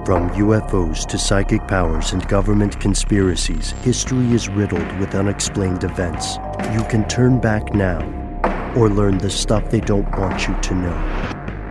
From UFOs to psychic powers and government conspiracies, history is riddled with unexplained events. You can turn back now or learn the stuff they don't want you to know.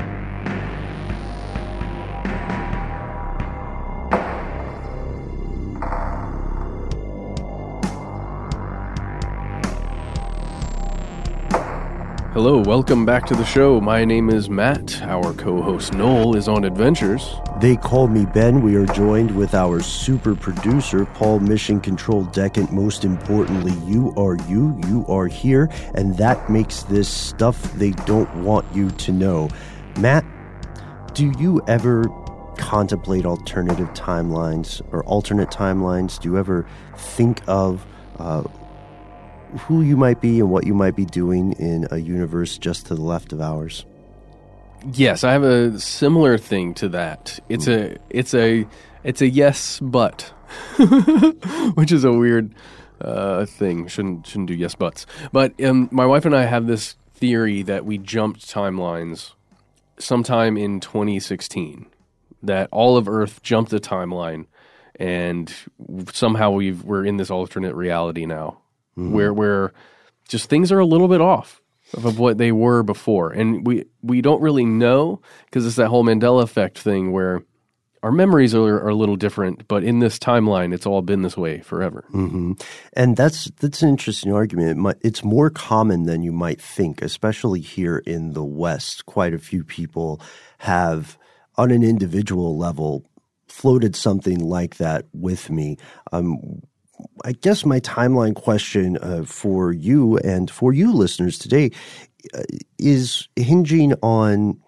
Hello, welcome back to the show. My name is Matt. Our co-host Noel is on adventures. They call me Ben. We are joined with our super producer, Paul Mission Control Decant. Most importantly, you are here, and that makes this stuff they don't want you to know. Matt, do you ever contemplate alternative timelines or alternate timelines? Do you ever think of who you might be and what you might be doing in a universe just to the left of ours? Yes, I have a similar thing to that. It's a yes, but, which is a weird thing. Shouldn't do yes buts. But my wife and I have this theory that we jumped timelines sometime in 2016. That all of Earth jumped a timeline, and somehow we're in this alternate reality now. Mm-hmm. Where just things are a little bit off of what they were before. And we don't really know, because it's that whole Mandela effect thing where our memories are a little different, but in this timeline, it's all been this way forever. Mm-hmm. And that's an interesting argument. It's more common than you might think, especially here in the West. Quite a few people have, on an individual level, floated something like that with me. I guess my timeline question for you and for you listeners today is hinging on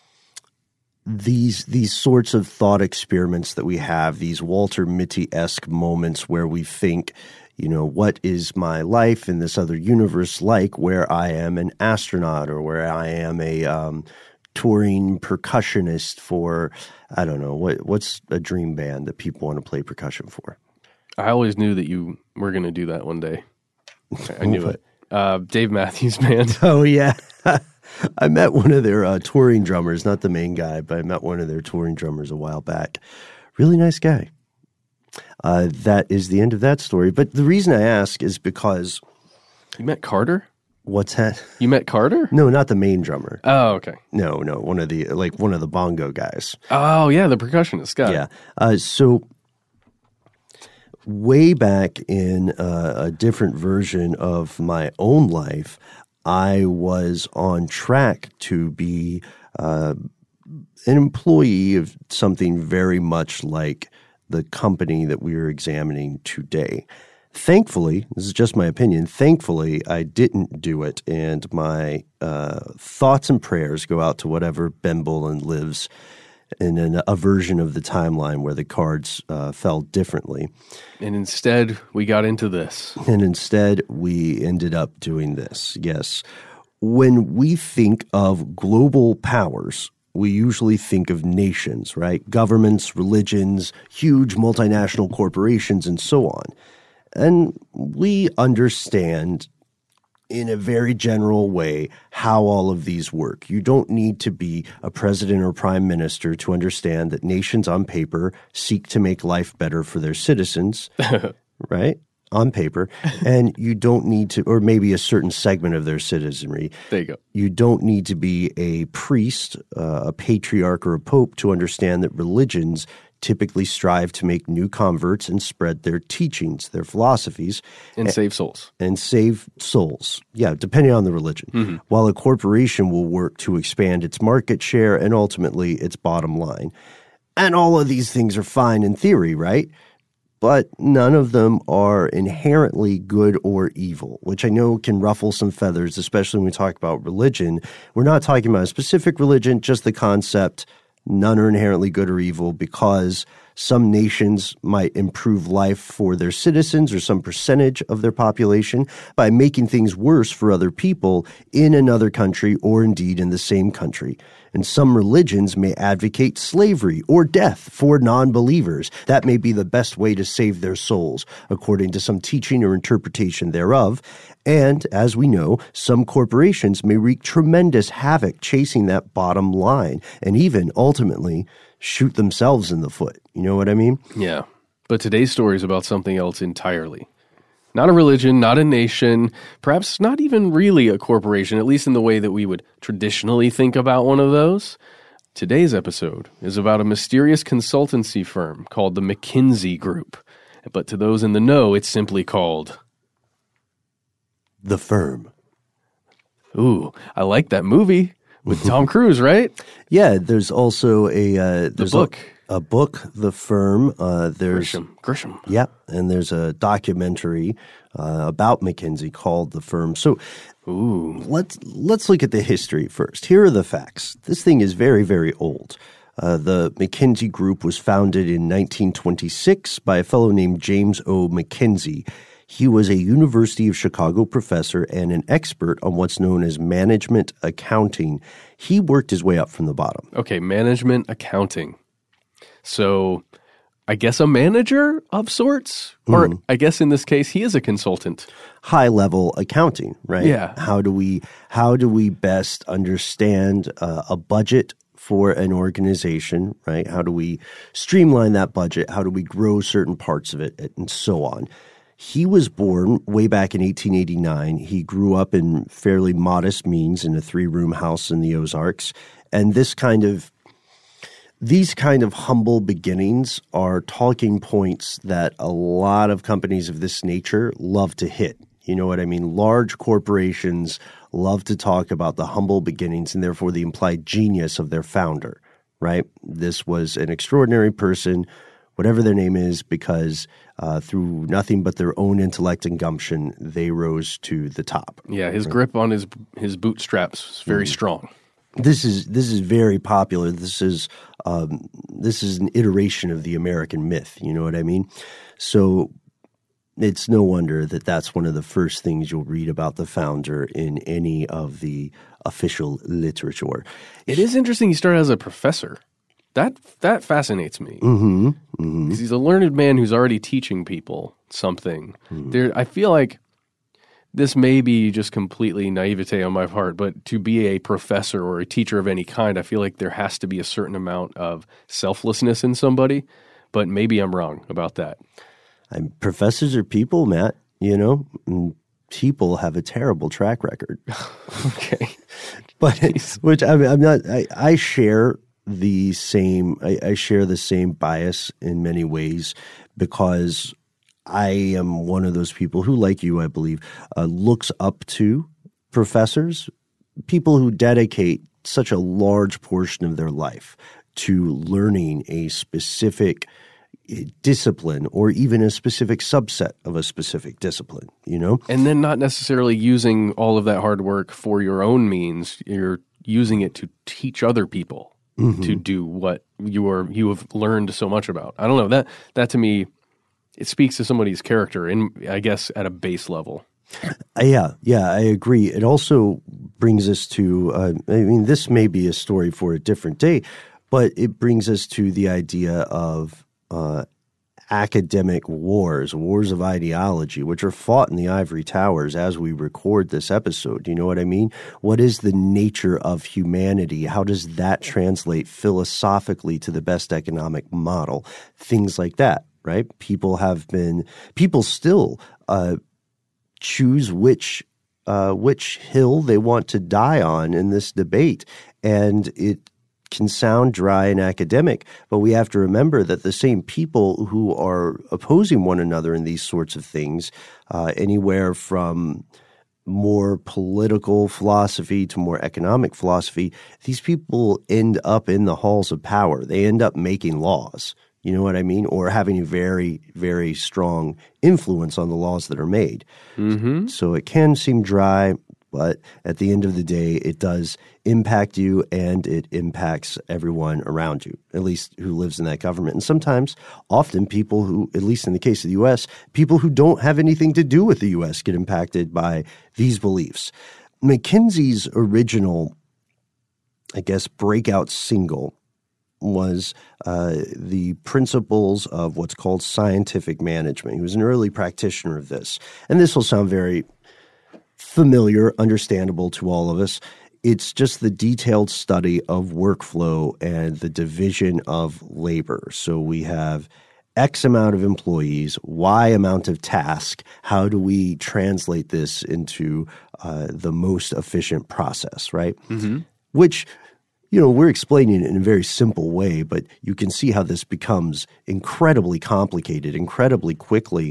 these sorts of thought experiments that we have, these Walter Mitty-esque moments where we think, what is my life in this other universe like, where I am an astronaut or where I am a touring percussionist for, I don't know, what's a dream band that people want to play percussion for? I always knew that you were going to do that one day. I knew it. Dave Matthews Band. Oh, yeah. I met one of their touring drummers, not the main guy, but I met one of their touring drummers a while back. Really nice guy. That is the end of that story. But the reason I ask is because... You met Carter? What's that? You met Carter? No, not the main drummer. Oh, okay. No, one of the bongo guys. Oh, yeah, the percussionist guy. Yeah. So... way back in a different version of my own life, I was on track to be an employee of something very much like the company that we are examining today. Thankfully, this is just my opinion, I didn't do it, and my thoughts and prayers go out to whatever Ben Bolin lives in a version of the timeline where the cards fell differently. And instead, we got into this. And instead, we ended up doing this, yes. When we think of global powers, we usually think of nations, right? Governments, religions, huge multinational corporations, and so on. And we understand in a very general way how all of these work. You don't need to be a president or prime minister to understand that nations on paper seek to make life better for their citizens, right? On paper. And you don't need to, or maybe a certain segment of their citizenry. There you go. You don't need to be a priest, a patriarch, or a pope to understand that religions typically strive to make new converts and spread their teachings, their philosophies. And save souls. And save souls. Yeah, depending on the religion. Mm-hmm. While a corporation will work to expand its market share and ultimately its bottom line. And all of these things are fine in theory, right? But none of them are inherently good or evil, which I know can ruffle some feathers, especially when we talk about religion. We're not talking about a specific religion, just the concept. None are inherently good or evil because Some nations might improve life for their citizens or some percentage of their population by making things worse for other people in another country or indeed in the same country. And some religions may advocate slavery or death for non-believers. That may be the best way to save their souls, according to some teaching or interpretation thereof. And, as we know, some corporations may wreak tremendous havoc chasing that bottom line and even, ultimately, shoot themselves in the foot. You know what I mean? Yeah. But today's story is about something else entirely. Not a religion, not a nation, perhaps not even really a corporation, at least in the way that we would traditionally think about one of those. Today's episode is about a mysterious consultancy firm called the McKinsey Group. But to those in the know, it's simply called The Firm. Ooh, I like that movie with Tom Cruise, right? Yeah, there's also a book. A book, The Firm. There's Grisham. Yep, and there's a documentary about McKinsey called The Firm. So, let's look at the history first. Here are the facts. This thing is very, very old. The McKinsey Group was founded in 1926 by a fellow named James O. McKinsey. He was a University of Chicago professor and an expert on what's known as management accounting. He worked his way up from the bottom. Okay, management accounting. So I guess a manager of sorts, or I guess in this case, he is a consultant. High level accounting, right? Yeah. How do we best understand a budget for an organization, right? How do we streamline that budget? How do we grow certain parts of it, and so on? He was born way back in 1889. He grew up in fairly modest means in a 3-room house in the Ozarks, and these kind of humble beginnings are talking points that a lot of companies of this nature love to hit. You know what I mean? Large corporations love to talk about the humble beginnings and therefore the implied genius of their founder, right? This was an extraordinary person, whatever their name is, because through nothing but their own intellect and gumption, they rose to the top. Yeah, his grip on his bootstraps is very strong. This is very popular. This is an iteration of the American myth. You know what I mean? So it's no wonder that that's one of the first things you'll read about the founder in any of the official literature. It is interesting he started as a professor. That fascinates me. Because he's a learned man who's already teaching people something. I feel like this may be just completely naivete on my part, but to be a professor or a teacher of any kind, I feel like there has to be a certain amount of selflessness in somebody, but maybe I'm wrong about that. Professors are people, Matt, you know, and people have a terrible track record. Okay. But I share the same bias in many ways because I am one of those people who, like you, I believe, looks up to professors, people who dedicate such a large portion of their life to learning a specific discipline or even a specific subset of a specific discipline, you know? And then not necessarily using all of that hard work for your own means. You're using it to teach other people to do what you have learned so much about. I don't know. That to me, it speaks to somebody's character, I guess, at a base level. Yeah, I agree. It also brings us to, this may be a story for a different day, but it brings us to the idea of academic wars of ideology, which are fought in the ivory towers as we record this episode. You know what I mean? What is the nature of humanity? How does that translate philosophically to the best economic model? Things like that. Right? People still choose which hill they want to die on in this debate. And it can sound dry and academic, but we have to remember that the same people who are opposing one another in these sorts of things, anywhere from more political philosophy to more economic philosophy, these people end up in the halls of power. They end up making laws. You know what I mean? Or having a very, very strong influence on the laws that are made. So it can seem dry, but at the end of the day, it does impact you and it impacts everyone around you, at least who lives in that government. And sometimes, often people who, at least in the case of the U.S., people who don't have anything to do with the U.S. get impacted by these beliefs. McKinsey's original, I guess, breakout single was the principles of what's called scientific management. He was an early practitioner of this. And this will sound very familiar, understandable to all of us. It's just the detailed study of workflow and the division of labor. So we have X amount of employees, Y amount of task. How do we translate this into the most efficient process, right? Mm-hmm. Which, we're explaining it in a very simple way, but you can see how this becomes incredibly complicated, incredibly quickly.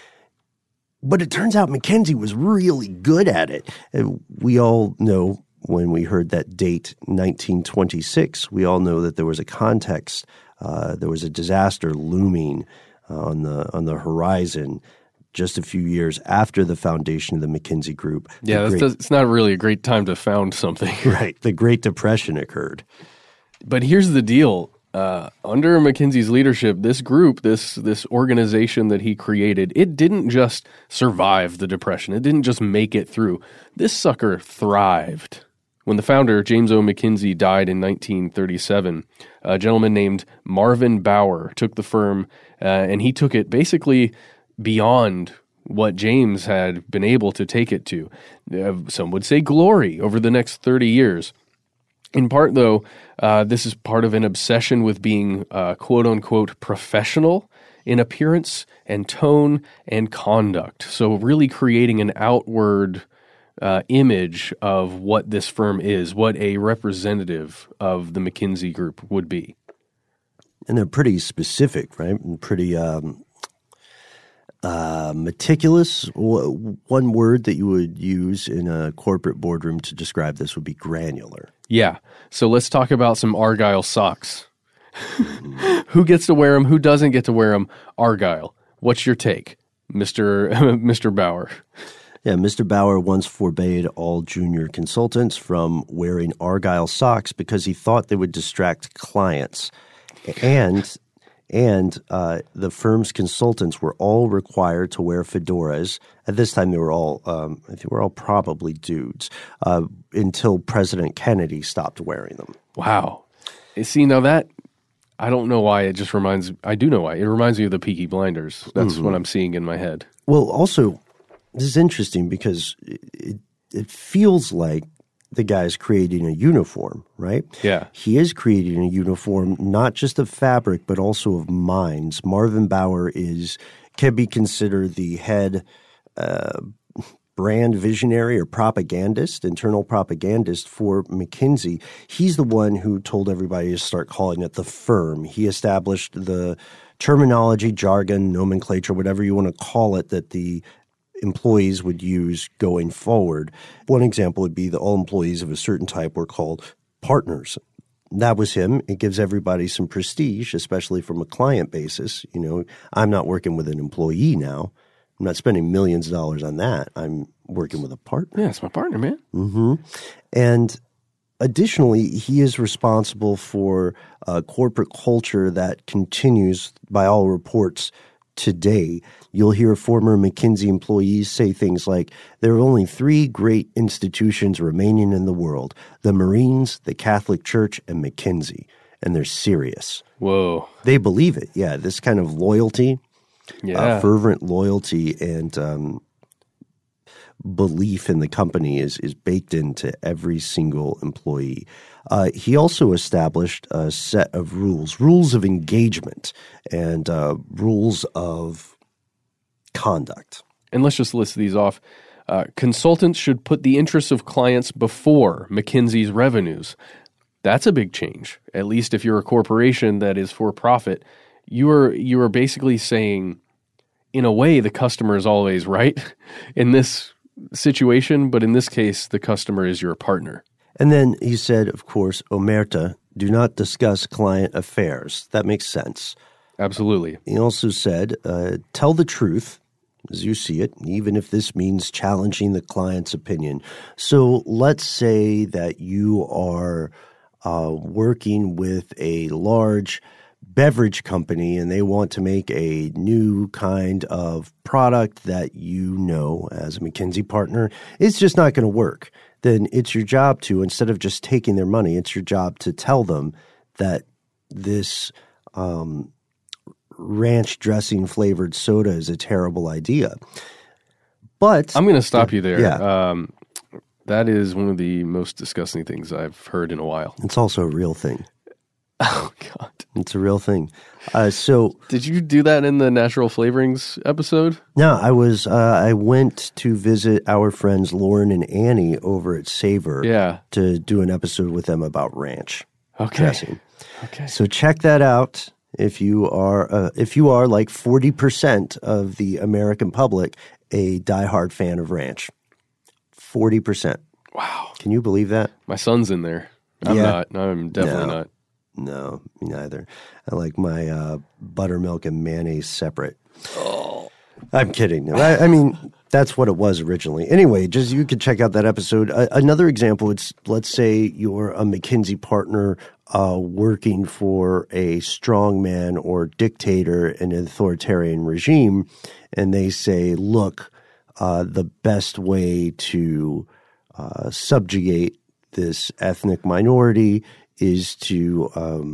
But it turns out McKinsey was really good at it. And we all know when we heard that date, 1926, we all know that there was a context. There was a disaster looming on the horizon just a few years after the foundation of the McKinsey Group. Yeah, it's not really a great time to found something. Right. The Great Depression occurred. But here's the deal. Under McKinsey's leadership, this group, this organization that he created, it didn't just survive the Depression. It didn't just make it through. This sucker thrived. When the founder, James O. McKinsey, died in 1937, a gentleman named Marvin Bower took the firm, and he took it basically beyond what James had been able to take it to. Some would say glory over the next 30 years. In part, though, this is part of an obsession with being quote-unquote professional in appearance and tone and conduct. So really creating an outward image of what this firm is, what a representative of the McKinsey Group would be. And they're pretty specific, right? And pretty meticulous. One word that you would use in a corporate boardroom to describe this would be granular. Yeah. So let's talk about some Argyle socks. Who gets to wear them? Who doesn't get to wear them? Argyle. What's your take, Mr. Bower? Yeah, Mr. Bower once forbade all junior consultants from wearing Argyle socks because he thought they would distract clients. And the firm's consultants were all required to wear fedoras. At this time, they were all, I think, they were all probably dudes until President Kennedy stopped wearing them. Wow! See, now that I don't know why. I do know why. It reminds me of the Peaky Blinders. That's what I'm seeing in my head. Well, also, this is interesting because it feels like the guy's creating a uniform, right? Yeah. He is creating a uniform not just of fabric, but also of minds. Marvin Bower can be considered the head brand visionary or propagandist, internal propagandist for McKinsey. He's the one who told everybody to start calling it the firm. He established the terminology, jargon, nomenclature, whatever you want to call it, that the employees would use going forward. One example would be that all employees of a certain type were called partners. That was him. It gives everybody some prestige, especially from a client basis. I'm not working with an employee now. I'm not spending millions of dollars on that. I'm working with a partner. Yeah, it's my partner, man. Mm-hmm. And additionally, he is responsible for a corporate culture that continues, by all reports, today. You'll hear former McKinsey employees say things like, there are only 3 great institutions remaining in the world: the Marines, the Catholic Church, and McKinsey. And they're serious. Whoa. They believe it. Yeah, this kind of loyalty, fervent loyalty and belief in the company is baked into every single employee. He also established a set of rules of engagement and rules of conduct. And let's just list these off. Consultants should put the interests of clients before McKinsey's revenues. That's a big change. At least if you're a corporation that is for profit, you are basically saying, in a way, the customer is always right in this situation, but in this case, the customer is your partner. And then he said, of course, omerta, do not discuss client affairs. That makes sense. Absolutely. He also said, tell the truth, as you see it, even if this means challenging the client's opinion. So let's say that you are working with a large beverage company and they want to make a new kind of product that you know as a McKinsey partner is just not going to work. Then it's your job to, instead of just taking their money, it's your job to tell them that this ranch dressing flavored soda is a terrible idea. But I'm going to stop you there. Yeah. That is one of the most disgusting things I've heard in a while. It's also a real thing. Oh, God. It's a real thing. So did you do that in the natural flavorings episode? no, I went to visit our friends Lauren and Annie over at Savor to do an episode with them about ranch dressing. Okay. So check that out if you are like 40% of the American public, a diehard fan of ranch. 40%. Wow. Can you believe that? My son's in there. I'm not. I'm definitely not. No, me neither. I like my buttermilk and mayonnaise separate. Oh. I'm kidding. I mean, that's what it was originally. Anyway, just you could check out that episode. Another example, it's let's say you're a McKinsey partner working for a strongman or dictator in an authoritarian regime, and they say, look, the best way to subjugate this ethnic minority is to,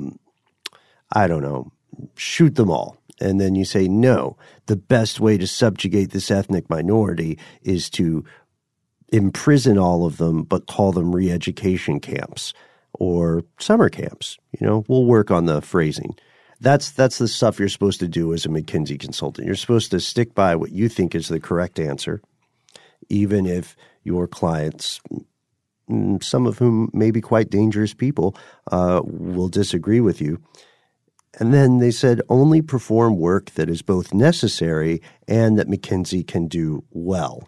shoot them all. And then you say, no, the best way to subjugate this ethnic minority is to imprison all of them, but call them re-education camps or summer camps. We'll work on the phrasing. That's the stuff you're supposed to do as a McKinsey consultant. You're supposed to stick by what you think is the correct answer, even if your clients, some of whom may be quite dangerous people, will disagree with you. And then they said only perform work that is both necessary and that McKinsey can do well.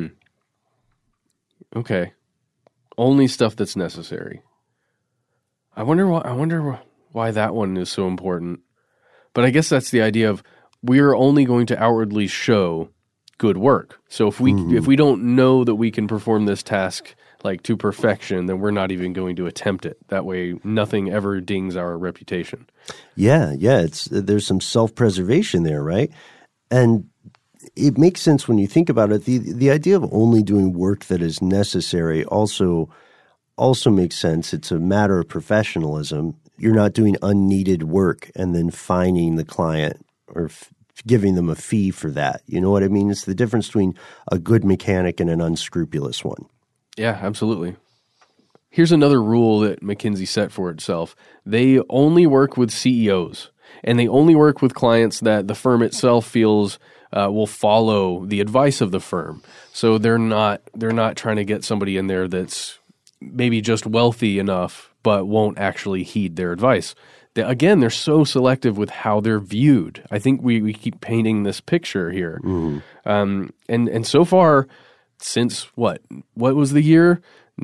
Okay. Only stuff that's necessary. I wonder why that one is so important. But I guess that's the idea of we are only going to outwardly show good work. So if we don't know that we can perform this task like to perfection, then we're not even going to attempt it. That way, nothing ever dings our reputation. Yeah. There's some self-preservation there, right? And it makes sense when you think about it. The idea of only doing work that is necessary also makes sense. It's a matter of professionalism. You're not doing unneeded work and then fining the client or giving them a fee for that. You know what I mean? It's the difference between a good mechanic and an unscrupulous one. Yeah, absolutely. Here's another rule that McKinsey set for itself. They only work with CEOs, and they only work with clients that the firm itself feels will follow the advice of the firm. So they're not trying to get somebody in there that's maybe just wealthy enough but won't actually heed their advice. Again, they're so selective with how they're viewed. I think we keep painting this picture here. And so far, since what was the year?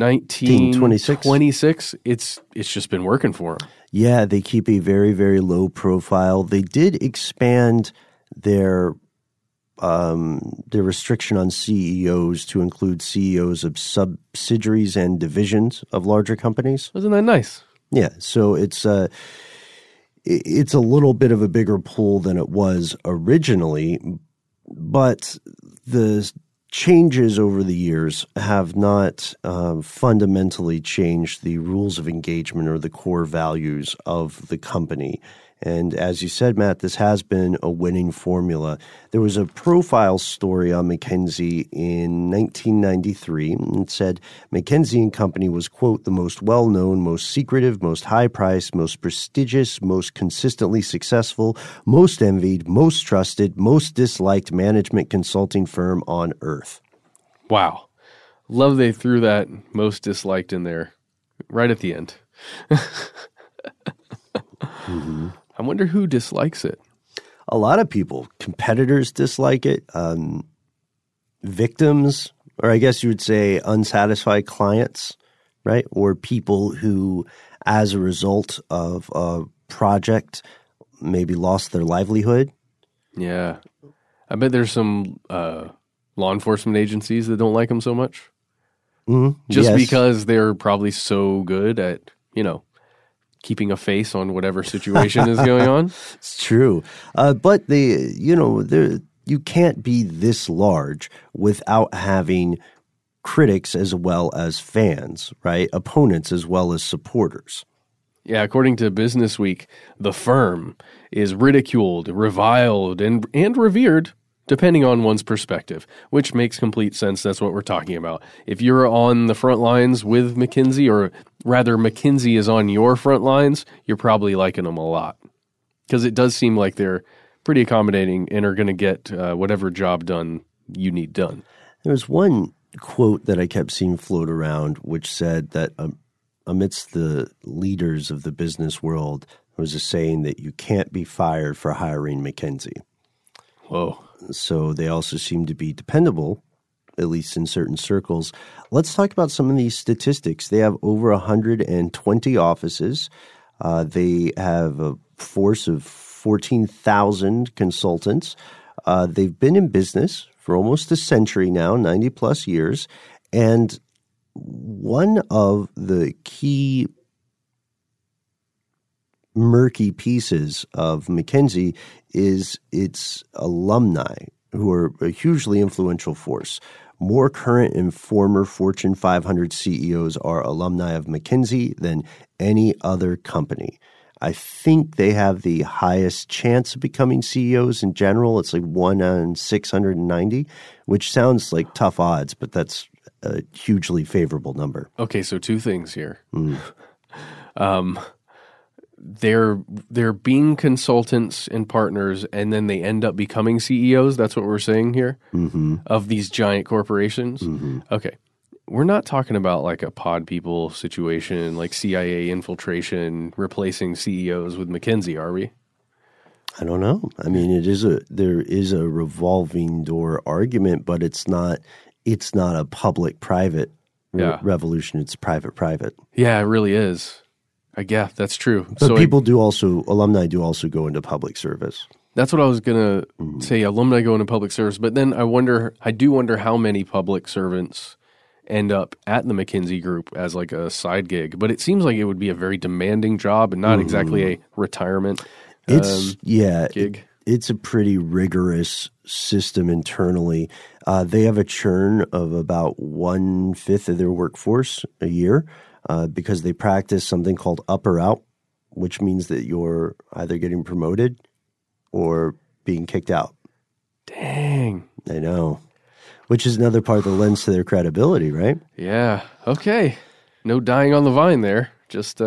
1926. It's just been working for them. Yeah, they keep a very, very low profile. They did expand their restriction on CEOs to include CEOs of subsidiaries and divisions of larger companies. Isn't that nice? Yeah, so it's a little bit of a bigger pool than it was originally, but the changes over the years have not fundamentally changed the rules of engagement or the core values of the company. And as you said, Matt, this has been a winning formula. There was a profile story on McKinsey in 1993. It said McKinsey & Company was, quote, the most well-known, most secretive, most high-priced, most prestigious, most consistently successful, most envied, most trusted, most disliked management consulting firm on earth. Wow. Love they threw that most disliked in there right at the end. I wonder who dislikes it. A lot of people. Competitors dislike it. Victims, or I guess you would say unsatisfied clients, right? Or people who, as a result of a project, maybe lost their livelihood. Yeah. I bet there's some law enforcement agencies that don't like him so much. Just Yes. because they're probably so good at, keeping a face on whatever situation is going on. It's true. But you can't be this large without having critics as well as fans, right? Opponents as well as supporters. Yeah, according to Business Week, the firm is ridiculed, reviled, and revered, depending on one's perspective, which makes complete sense. That's what we're talking about. If you're on the front lines with McKinsey, or rather McKinsey is on your front lines, you're probably liking them a lot. Because it does seem like they're pretty accommodating and are going to get whatever job done you need done. There's one quote that I kept seeing float around, which said that amidst the leaders of the business world, there was a saying that you can't be fired for hiring McKinsey. Whoa. So they also seem to be dependable, at least in certain circles. Let's talk about some of these statistics. They have over 120 offices. They have a force of 14,000 consultants. They've been in business for almost a century now, 90 plus years. And one of the key murky pieces of McKinsey is its alumni, who are a hugely influential force. More current and former Fortune 500 CEOs are alumni of McKinsey than any other company. I think they have the highest chance of becoming CEOs in general. It's like 1 on 690, which sounds like tough odds, but that's a hugely favorable number. Okay, so two things here. They're being consultants and partners, and then they end up becoming CEOs. That's what we're saying here of these giant corporations. Okay. We're not talking about like a pod people situation, like CIA infiltration, replacing CEOs with McKinsey, are we? I don't know. I mean, there is a revolving door argument, but it's not a public-private revolution. It's private-private. Yeah, it really is. I guess that's true. But alumni do also go into public service. That's what I was going to say. Alumni go into public service, but then I do wonder how many public servants end up at the McKinsey Group as like a side gig. But it seems like it would be a very demanding job and not exactly a retirement gig. It's a pretty rigorous system internally. They have a churn of about 1/5 of their workforce a year because they practice something called up or out, which means that you're either getting promoted or being kicked out. Dang. I know. Which is another part that lends to their credibility, right? Yeah. Okay. No dying on the vine there. Just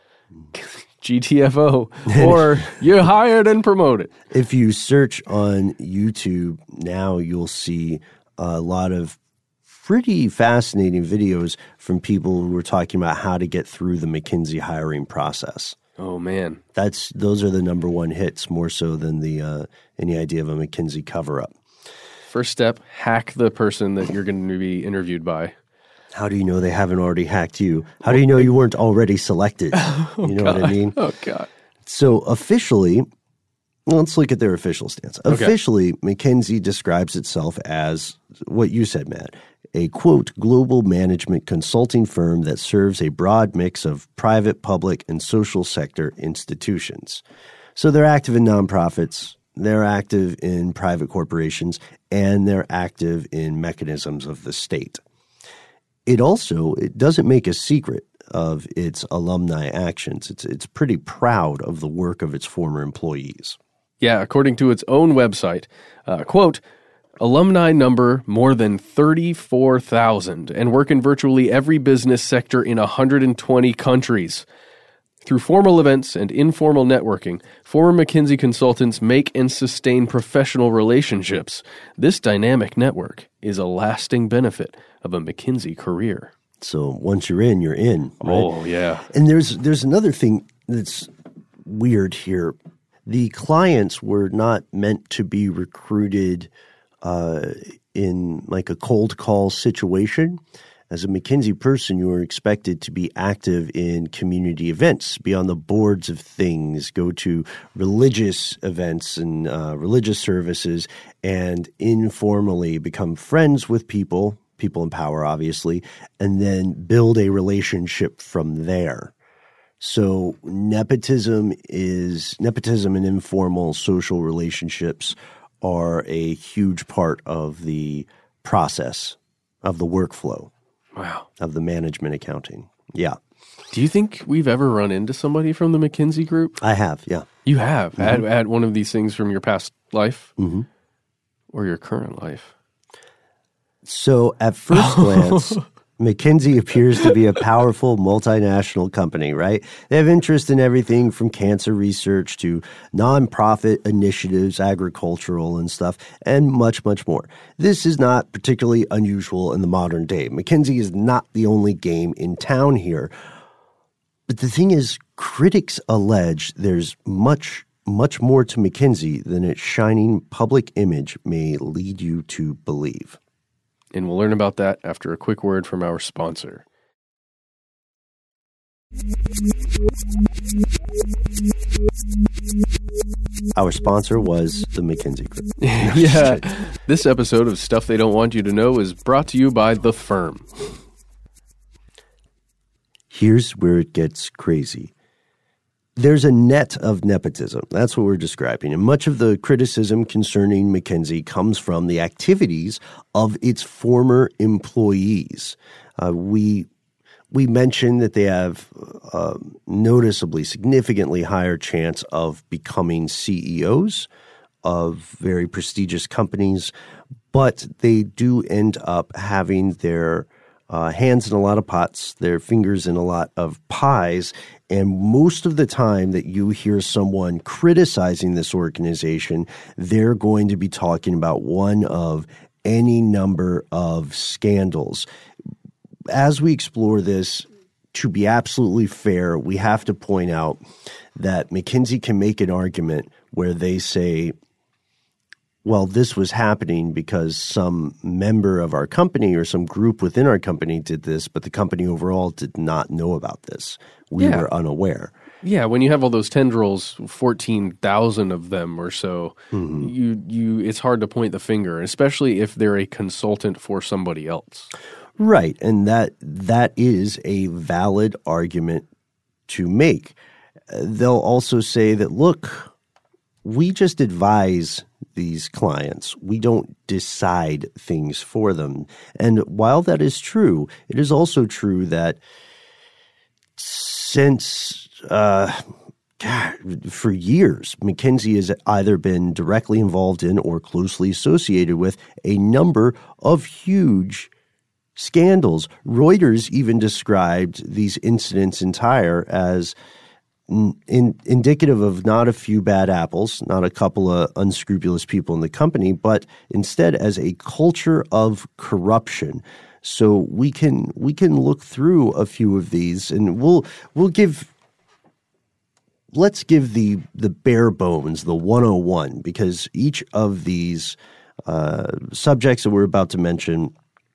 GTFO. Or you're hired and promoted. If you search on YouTube now, you'll see a lot of pretty fascinating videos from people who are talking about how to get through the McKinsey hiring process. Oh, man. Those are the number one hits, more so than any idea of a McKinsey cover-up. First step, hack the person that you're going to be interviewed by. How do you know they haven't already hacked you? How do you know you weren't already selected? You know what I mean? Oh, God. So officially, let's look at their official stance. Okay. Officially, McKinsey describes itself as what you said, Matt, a, quote, global management consulting firm that serves a broad mix of private, public, and social sector institutions. So they're active in nonprofits, they're active in private corporations, and they're active in mechanisms of the state. It doesn't make a secret of its alumni actions. It's pretty proud of the work of its former employees. Yeah, according to its own website, quote, alumni number more than 34,000 and work in virtually every business sector in 120 countries. Through formal events and informal networking, former McKinsey consultants make and sustain professional relationships. This dynamic network is a lasting benefit of a McKinsey career. So once you're in, you're in. Right? Oh, yeah. And there's another thing that's weird here. The clients were not meant to be recruited in like a cold call situation. As a McKinsey person, you are expected to be active in community events, be on the boards of things, go to religious events and religious services, and informally become friends with people in power, obviously, and then build a relationship from there. So nepotism and informal social relationships are a huge part of the process, of the workflow. Wow. Of the management accounting. Yeah. Do you think we've ever run into somebody from the McKinsey group? I have, yeah. You have? Mm-hmm. At one of these things from your past life? Mm-hmm. Or your current life? So at first glance, McKinsey appears to be a powerful multinational company, right? They have interest in everything from cancer research to nonprofit initiatives, agricultural and stuff, and much, much more. This is not particularly unusual in the modern day. McKinsey is not the only game in town here. But the thing is, critics allege there's much more to McKinsey than its shining public image may lead you to believe. And we'll learn about that after a quick word from our sponsor. Our sponsor was the McKinsey Group. Yeah. This episode of Stuff They Don't Want You to Know is brought to you by The Firm. Here's where it gets crazy. There's a net of nepotism. That's what we're describing. And much of the criticism concerning McKinsey comes from the activities of its former employees. We mentioned that they have noticeably, significantly higher chance of becoming CEOs of very prestigious companies, but they do end up having their hands in a lot of pots, their fingers in a lot of pies. And most of the time that you hear someone criticizing this organization, they're going to be talking about one of any number of scandals. As we explore this, to be absolutely fair, we have to point out that McKinsey can make an argument where they say, well, this was happening because some member of our company or some group within our company did this, but the company overall did not know about this. We were unaware. Yeah, when you have all those tendrils, 14,000 of them or so, you it's hard to point the finger, especially if they're a consultant for somebody else. Right, and that is a valid argument to make. They'll also say that, look, we just advise these clients. We don't decide things for them. And while that is true, it is also true that since for years, McKinsey has either been directly involved in or closely associated with a number of huge scandals. Reuters even described these incidents entire as indicative of not a few bad apples, not a couple of unscrupulous people in the company, but instead as a culture of corruption. So we can look through a few of these, and let's give the bare bones, the 101, because each of these subjects that we're about to mention,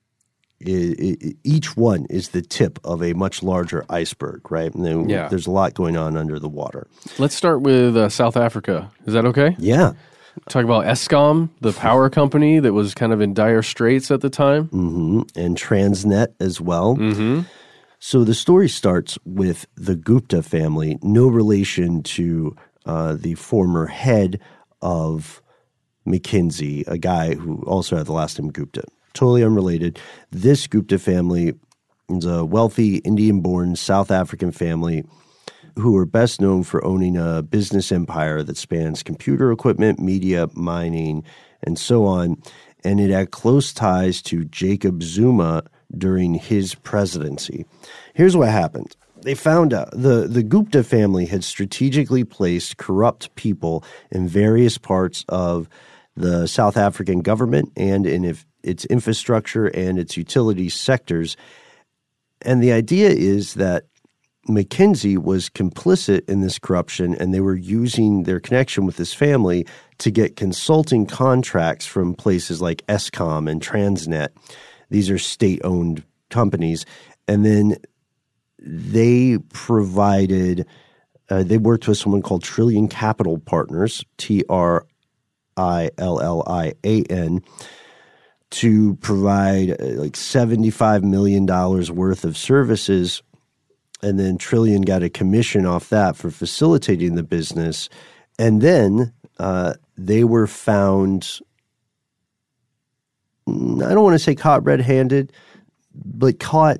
each one is the tip of a much larger iceberg, right? And there's a lot going on under the water. Let's start with South Africa. Is that okay? Yeah. Talk about Eskom, the power company that was kind of in dire straits at the time. Mm-hmm. And Transnet as well. Mm-hmm. So the story starts with the Gupta family, no relation to the former head of McKinsey, a guy who also had the last name Gupta. Totally unrelated. This Gupta family is a wealthy Indian-born South African family who are best known for owning a business empire that spans computer equipment, media, mining, and so on. And it had close ties to Jacob Zuma during his presidency. Here's what happened. They found out the Gupta family had strategically placed corrupt people in various parts of the South African government and in its infrastructure and its utility sectors. And the idea is that McKinsey was complicit in this corruption, and they were using their connection with this family to get consulting contracts from places like Eskom and Transnet. These are state-owned companies, and then they provided. They worked with someone called Trillian Capital Partners, TRILLIAN, to provide like $75 million worth of services. And then Trillian got a commission off that for facilitating the business. And then they were found, I don't want to say caught red-handed, but caught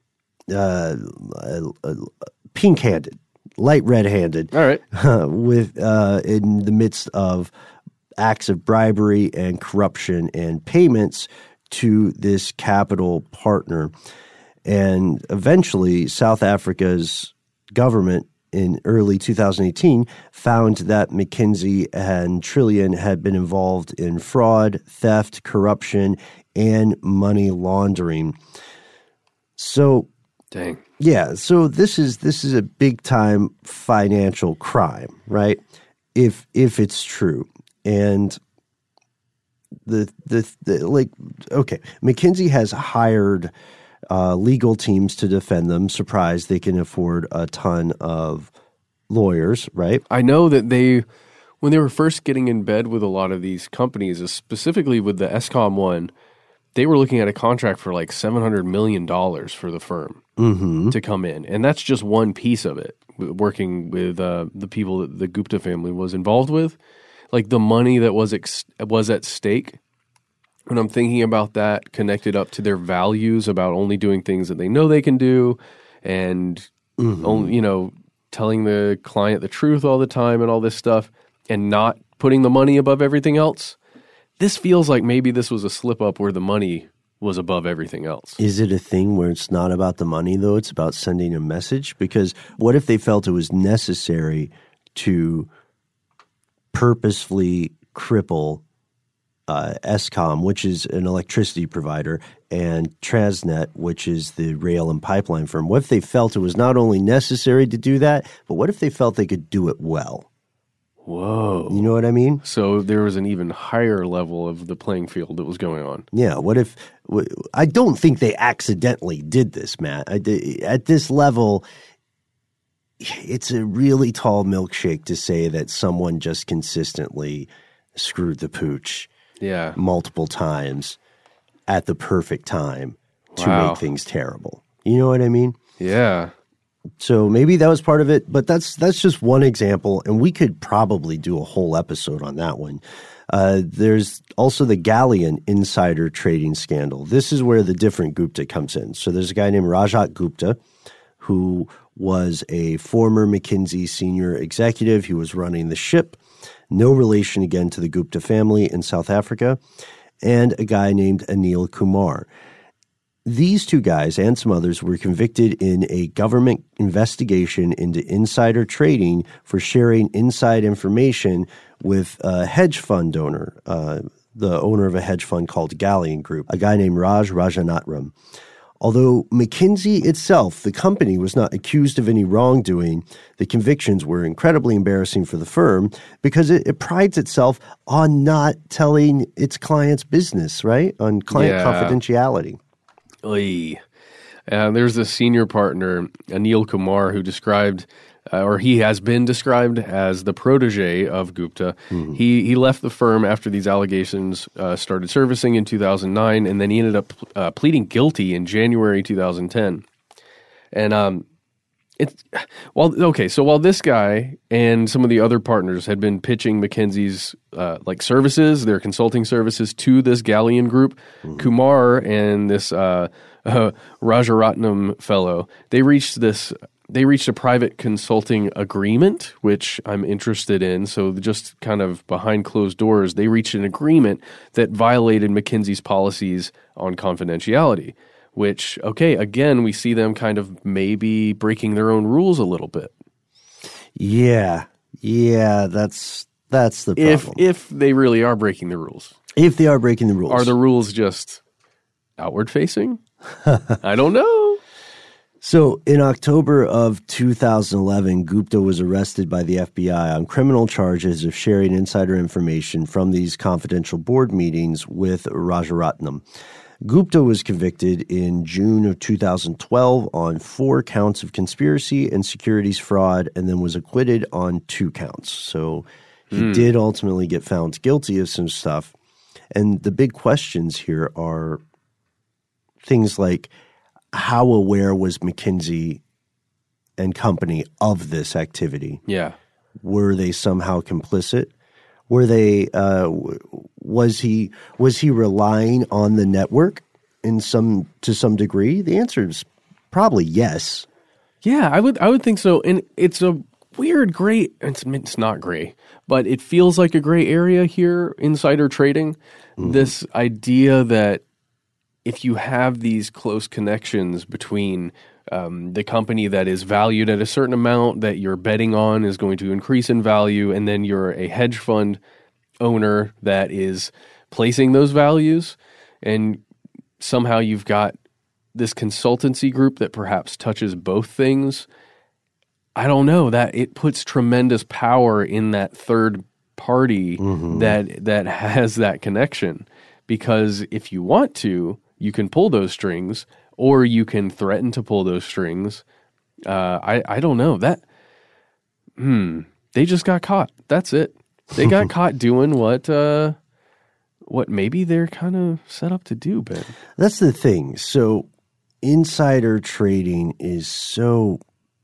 pink-handed. Light red-handed. All right. With in the midst of acts of bribery and corruption and payments to this capital partner. And eventually, South Africa's government in early 2018 found that McKinsey and Trillian had been involved in fraud, theft, corruption, and money laundering. So, dang. Yeah, so this is a big time financial crime, right? If it's true, and McKinsey has hired legal teams to defend them. Surprise, they can afford a ton of lawyers, right? I know that when they were first getting in bed with a lot of these companies, specifically with the Eskom one, they were looking at a contract for like $700 million for the firm to come in. And that's just one piece of it, working with the people that the Gupta family was involved with. Like the money that was at stake, when I'm thinking about that, connected up to their values about only doing things that they know they can do and only, telling the client the truth all the time and all this stuff and not putting the money above everything else. This feels like maybe this was a slip up where the money was above everything else. Is it a thing where it's not about the money, though? It's about sending a message? Because what if they felt it was necessary to purposefully cripple Eskom, which is an electricity provider, and Transnet, which is the rail and pipeline firm? What if they felt it was not only necessary to do that, but what if they felt they could do it well? Whoa. You know what I mean? So there was an even higher level of the playing field that was going on. Yeah. What if – I don't think they accidentally did this, Matt. At this level, it's a really tall milkshake to say that someone just consistently screwed the pooch multiple times at the perfect time to make things terrible. You know what I mean? Yeah. So maybe that was part of it, but that's just one example, and we could probably do a whole episode on that one. There's also the Galleon insider trading scandal. This is where the different Gupta comes in. So there's a guy named Rajat Gupta who was a former McKinsey senior executive. He was running the ship, no relation again to the Gupta family in South Africa, and a guy named Anil Kumar. These two guys and some others were convicted in a government investigation into insider trading for sharing inside information with a hedge fund owner, the owner of a hedge fund called Galleon Group, a guy named Raj Rajanatram. Although McKinsey itself, the company, was not accused of any wrongdoing, the convictions were incredibly embarrassing for the firm because it prides itself on not telling its clients' business, right? On client confidentiality. There's a senior partner, Anil Kumar, who described, or he has been described as the protege of Gupta. Mm-hmm. He left the firm after these allegations started surfacing in 2009, and then he ended up pleading guilty in January 2010. And while this guy and some of the other partners had been pitching McKinsey's services, their consulting services, to this Galleon Group, Kumar and this Rajaratnam fellow, they reached a private consulting agreement, which I'm interested in. So just kind of behind closed doors, they reached an agreement that violated McKinsey's policies on confidentiality, which, again, we see them kind of maybe breaking their own rules a little bit. Yeah, that's the problem. If they really are breaking the rules. If they are breaking the rules. Are the rules just outward facing? I don't know. So in October of 2011, Gupta was arrested by the FBI on criminal charges of sharing insider information from these confidential board meetings with Rajaratnam. Gupta was convicted in June of 2012 on 4 counts of conspiracy and securities fraud, and then was acquitted on 2 counts. So he did ultimately get found guilty of some stuff. And the big questions here are things like, how aware was McKinsey and company of this activity? Yeah. Were they somehow complicit? Were they? Was he relying on the network to some degree? The answer is probably yes. Yeah, I would think so. And it's a weird gray. It's not gray, but it feels like a gray area here. Insider trading. This idea that if you have these close connections between the company that is valued at a certain amount that you're betting on is going to increase in value, and then you're a hedge fund owner that is placing those values, and somehow you've got this consultancy group that perhaps touches both things. I don't know, that it puts tremendous power in that third party that has that connection, because if you want to, you can pull those strings, or you can threaten to pull those strings. I don't know that. They just got caught. That's it. They got caught doing what maybe they're kind of set up to do, Ben. That's the thing. So insider trading is so,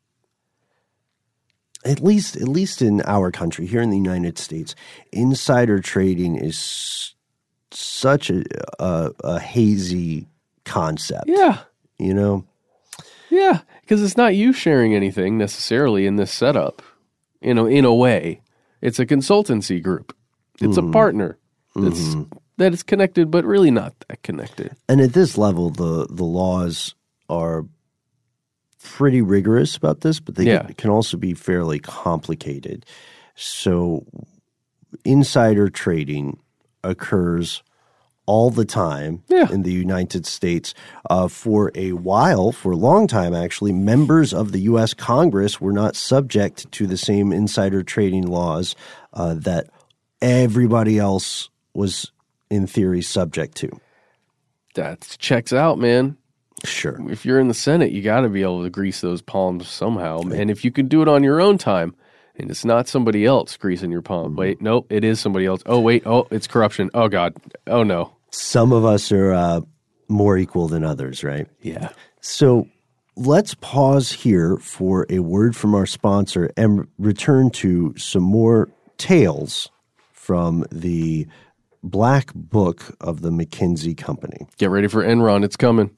at least in our country, here in the United States, insider trading is such a hazy concept. Yeah. You know? Yeah, because it's not you sharing anything necessarily in this setup. You know, in a way, it's a consultancy group. It's a partner that is connected, but really not that connected. And at this level, the laws are pretty rigorous about this, but they can also be fairly complicated. So insider trading occurs all the time in the United States. For a long time actually, members of the U.S. Congress were not subject to the same insider trading laws that everybody else was, in theory, subject to. That checks out, man. Sure. If you're in the Senate, you got to be able to grease those palms somehow. And if you can do it on your own time, and it's not somebody else greasing your palm. Wait, nope, it is somebody else. Oh, wait, it's corruption. Oh, God. Oh, no. Some of us are more equal than others, right? Yeah. So let's pause here for a word from our sponsor and return to some more tales from the Black Book of the McKinsey Company. Get ready for Enron. It's coming.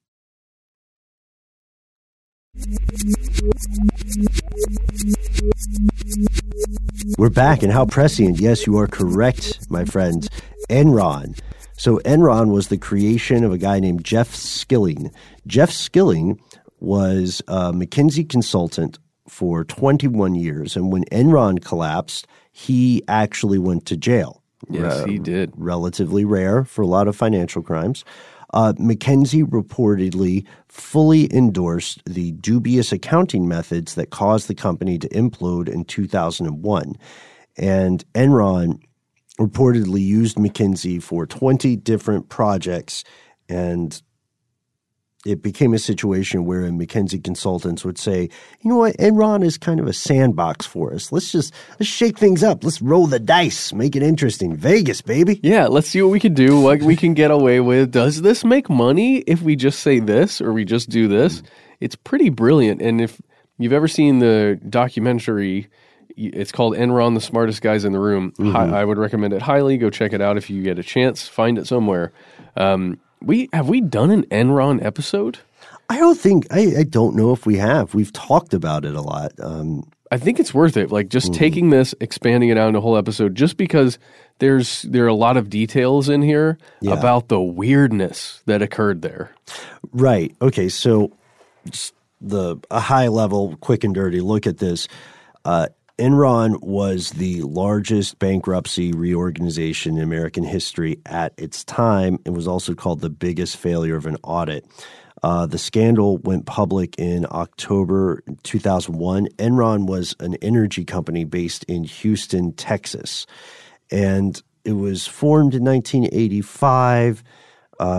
We're back, and how prescient. Yes, you are correct, my friends. Enron. So Enron was the creation of a guy named Jeff Skilling. Jeff Skilling was a McKinsey consultant for 21 years, and when Enron collapsed, he actually went to jail. Yes, he did. Relatively rare for a lot of financial crimes. McKinsey reportedly fully endorsed the dubious accounting methods that caused the company to implode in 2001. And Enron reportedly used McKinsey for 20 different projects, and it became a situation where McKinsey consultants would say, you know what, Enron is kind of a sandbox for us. Let's shake things up. Let's roll the dice, make it interesting. Vegas, baby. Yeah, let's see what we can do, what we can get away with. Does this make money if we just say this or we just do this? It's pretty brilliant. And if you've ever seen the documentary, it's called Enron, the Smartest Guys in the Room. I would recommend it highly. Go check it out if you get a chance. Find it somewhere. Have we done an Enron episode? I don't know if we have. We've talked about it a lot. I think it's worth it. Like just taking this, expanding it out into a whole episode, just because there are a lot of details in here about the weirdness that occurred there. Right. Okay. So just a high level, quick and dirty look at this. Enron was the largest bankruptcy reorganization in American history at its time. It was also called the biggest failure of an audit. The scandal went public in October 2001. Enron was an energy company based in Houston, Texas, and it was formed in 1985.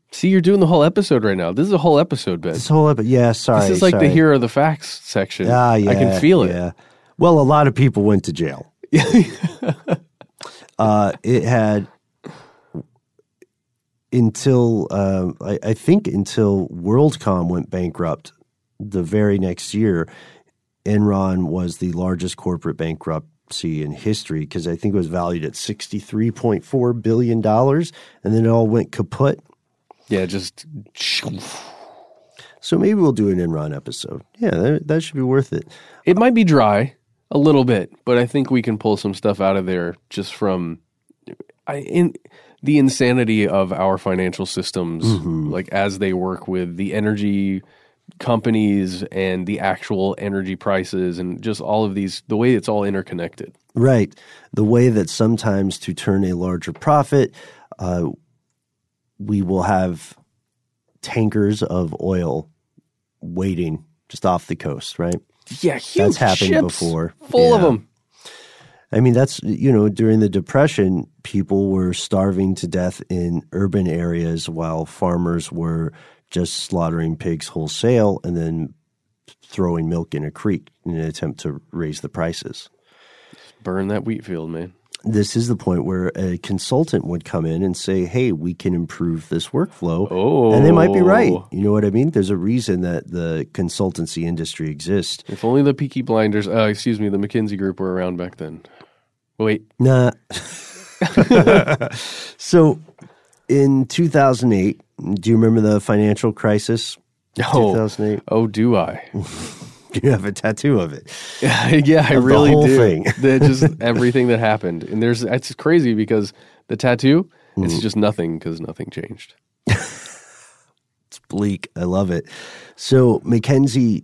See, you're doing the whole episode right now. This is a whole episode, Ben. This whole yeah, sorry. This is like sorry. the Here Are the Facts section. Yeah, I can feel it. Yeah. Well, a lot of people went to jail. It had until I think until WorldCom went bankrupt the very next year. Enron was the largest corporate bankruptcy in history because I think it was valued at $63.4 billion, and then it all went kaput. Yeah, just So maybe we'll do an Enron episode. Yeah, that should be worth it. it might be dry a little bit, but I think we can pull some stuff out of there just from the insanity of our financial systems, like as they work with the energy companies and the actual energy prices and just all of these, the way it's all interconnected. Right. The way that sometimes to turn a larger profit, we will have tankers of oil waiting just off the coast, right? Yeah, huge That's happened ships before. full of Yeah. them. I mean, that's, during the Depression, people were starving to death in urban areas while farmers were just slaughtering pigs wholesale and then throwing milk in a creek in an attempt to raise the prices. Burn that wheat field, man. This is the point where a consultant would come in and say, hey, we can improve this workflow. Oh. And they might be right. You know what I mean? There's a reason that the consultancy industry exists. If only the Peaky Blinders, the McKinsey Group were around back then. Wait. Nah. So in 2008, do you remember the financial crisis? 2008? Oh, do I? You have a tattoo of it. Yeah, I Of the really whole do. thing. Just everything that happened. And it's crazy because the tattoo, it's just nothing because nothing changed. It's bleak. I love it. So Mackenzie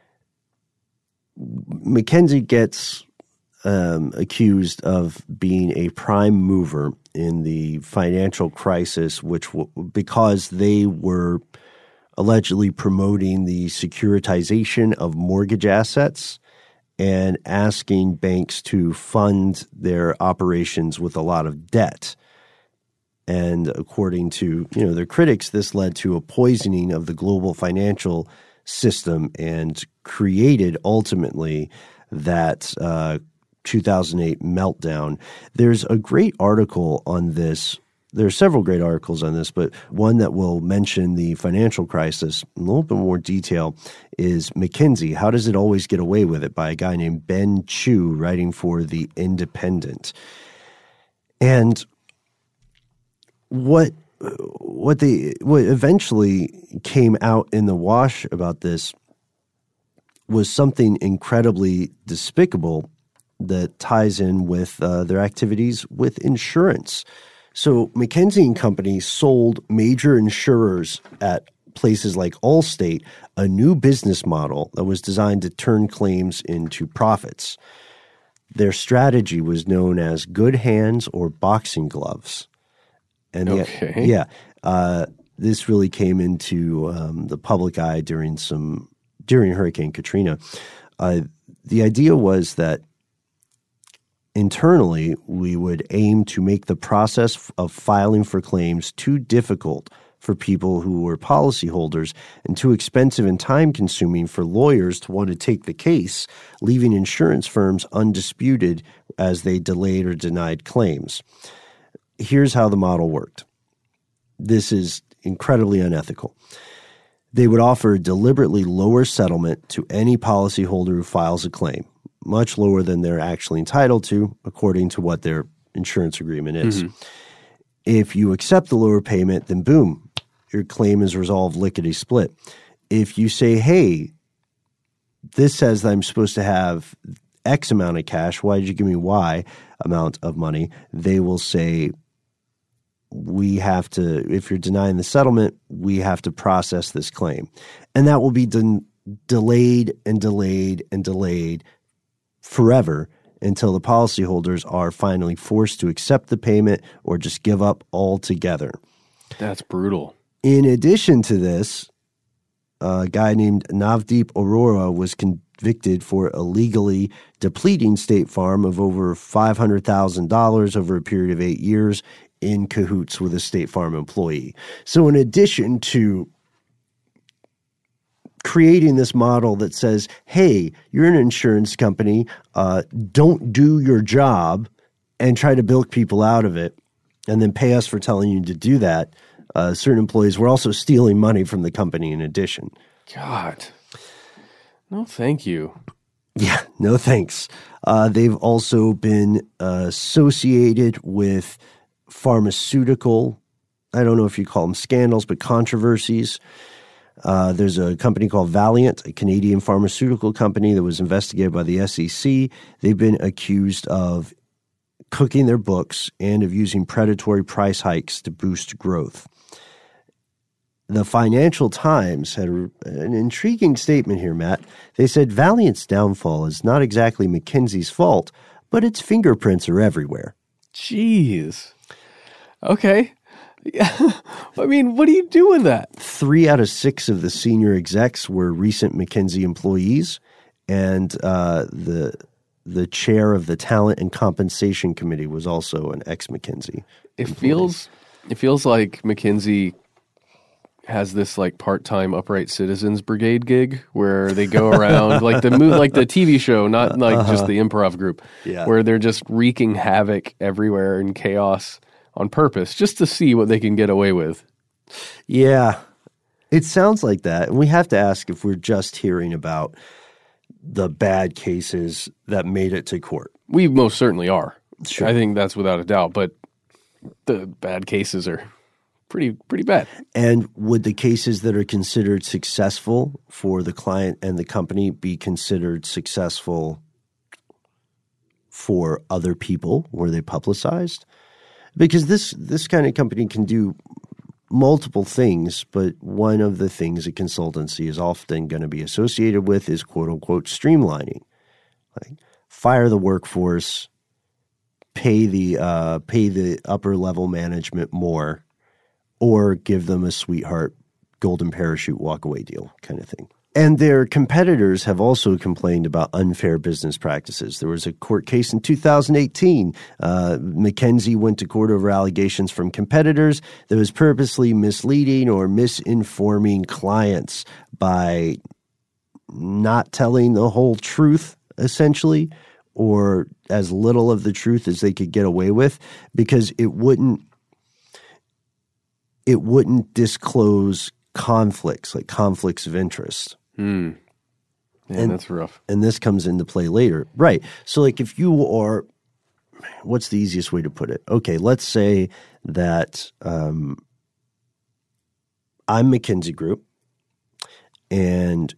gets accused of being a prime mover in the financial crisis, because they were allegedly promoting the securitization of mortgage assets and asking banks to fund their operations with a lot of debt. And according to their critics, this led to a poisoning of the global financial system and created ultimately that 2008 meltdown. There's a great article on this. There are several great articles on this, but one that will mention the financial crisis in a little bit more detail is McKinsey. How Does It Always Get Away with It? By a guy named Ben Chu, writing for The Independent. And what eventually came out in the wash about this was something incredibly despicable that ties in with their activities with insurance. So McKinsey and Company sold major insurers at places like Allstate a new business model that was designed to turn claims into profits. Their strategy was known as good hands or boxing gloves. And Okay. this really came into the public eye during Hurricane Katrina. The idea was that internally, we would aim to make the process of filing for claims too difficult for people who were policyholders and too expensive and time-consuming for lawyers to want to take the case, leaving insurance firms undisputed as they delayed or denied claims. Here's how the model worked. This is incredibly unethical. They would offer a deliberately lower settlement to any policyholder who files a claim, much lower than they're actually entitled to, according to what their insurance agreement is. Mm-hmm. If you accept the lower payment, then boom, your claim is resolved lickety-split. If you say, hey, this says that I'm supposed to have X amount of cash, why did you give me Y amount of money? They will say, we have to, if you're denying the settlement, we have to process this claim. And that will be delayed and delayed and delayed forever until the policyholders are finally forced to accept the payment or just give up altogether. That's brutal. In addition to this, a guy named Navdeep Arora was convicted for illegally depleting State Farm of over $500,000 over a period of 8 years in cahoots with a State Farm employee. So in addition to creating this model that says, hey, you're an insurance company, don't do your job and try to bilk people out of it and then pay us for telling you to do that, certain employees were also stealing money from the company in addition. God. No, thank you. Yeah, no thanks. They've also been associated with pharmaceutical, I don't know if you call them scandals, but controversies. There's a company called Valeant, a Canadian pharmaceutical company that was investigated by the SEC. They've been accused of cooking their books and of using predatory price hikes to boost growth. The Financial Times had an intriguing statement here, Matt. They said Valeant's downfall is not exactly McKinsey's fault, but its fingerprints are everywhere. Jeez. Okay. Yeah. I mean, what do you do with that? 3 out of 6 of the senior execs were recent McKinsey employees, and the chair of the Talent and Compensation Committee was also an ex-McKinsey. It feels like McKinsey has this like part-time Upright Citizens Brigade gig where they go around like the TV show, not like just the improv group, where they're just wreaking havoc everywhere and chaos on purpose just to see what they can get away with. Yeah, it sounds like that. And we have to ask if we're just hearing about the bad cases that made it to court. We most certainly are. Sure. I think that's without a doubt, but the bad cases are pretty bad. And would the cases that are considered successful for the client and the company be considered successful for other people? Were they publicized? Because this kind of company can do multiple things, but one of the things a consultancy is often going to be associated with is quote-unquote streamlining. Like fire the workforce, pay the upper-level management more, or give them a sweetheart golden parachute walk-away deal kind of thing. And their competitors have also complained about unfair business practices. There was a court case in 2018. McKinsey went to court over allegations from competitors that was purposely misleading or misinforming clients by not telling the whole truth, essentially, or as little of the truth as they could get away with, because it wouldn't disclose conflicts, like conflicts of interest. Yeah, that's rough. And this comes into play later. Right. So like if you are, what's the easiest way to put it? Okay, let's say that I'm McKinsey Group and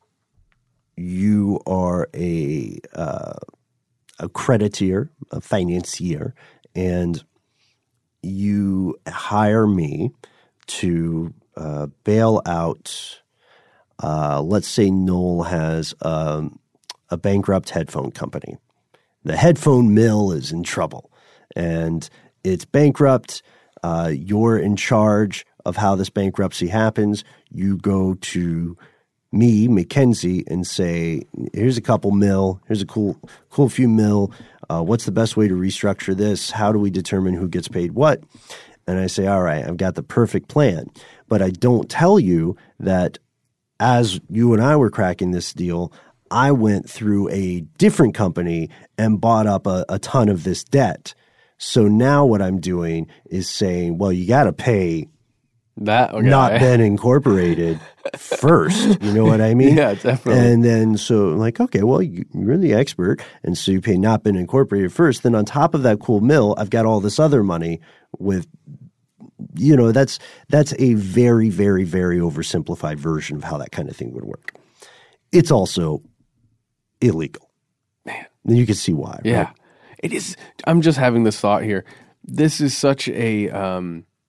you are a creditor, a financier, and you hire me to bail out, let's say Knoll has a bankrupt headphone company. The headphone mill is in trouble and it's bankrupt. You're in charge of how this bankruptcy happens. You go to me, McKinsey, and say, here's a couple mil, here's a cool few mil. What's the best way to restructure this? How do we determine who gets paid what? And I say, all right, I've got the perfect plan. But I don't tell you that as you and I were cracking this deal, I went through a different company and bought up a ton of this debt. So now what I'm doing is saying, well, you got to pay that not been incorporated first. You know what I mean? Yeah, definitely. And then so I'm like, okay, well, you're the expert. And so you pay not been incorporated first. Then on top of that cool mill, I've got all this other money with, you know, that's a very, very, very oversimplified version of how that kind of thing would work. It's also illegal. Man. And you can see why. Yeah. Right? It is. I'm just having this thought here. This is such a